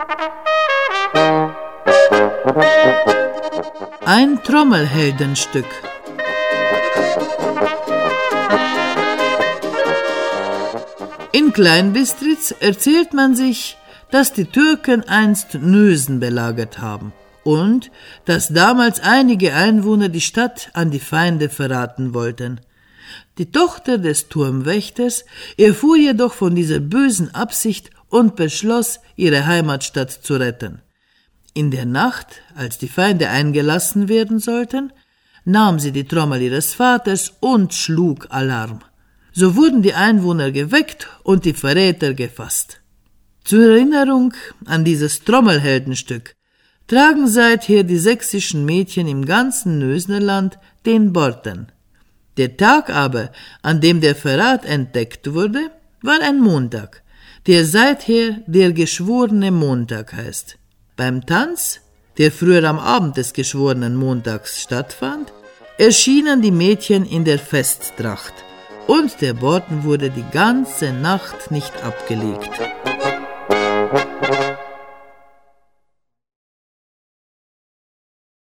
Ein Trommelheldenstück. In Kleinbistritz erzählt man sich, dass die Türken einst Nösen belagert haben und dass damals einige Einwohner die Stadt an die Feinde verraten wollten. Die Tochter des Turmwächters erfuhr jedoch von dieser bösen Absicht und beschloss, ihre Heimatstadt zu retten. In der Nacht, als die Feinde eingelassen werden sollten, nahm sie die Trommel ihres Vaters und schlug Alarm. So wurden die Einwohner geweckt und die Verräter gefasst. Zur Erinnerung an dieses Trommelheldenstück tragen seither die sächsischen Mädchen im ganzen Nösnerland den Borten. Der Tag aber, an dem der Verrat entdeckt wurde, war ein Montag, der seither der geschworene Montag heißt. Beim Tanz, der früher am Abend des geschworenen Montags stattfand, erschienen die Mädchen in der Festtracht und der Borten wurde die ganze Nacht nicht abgelegt.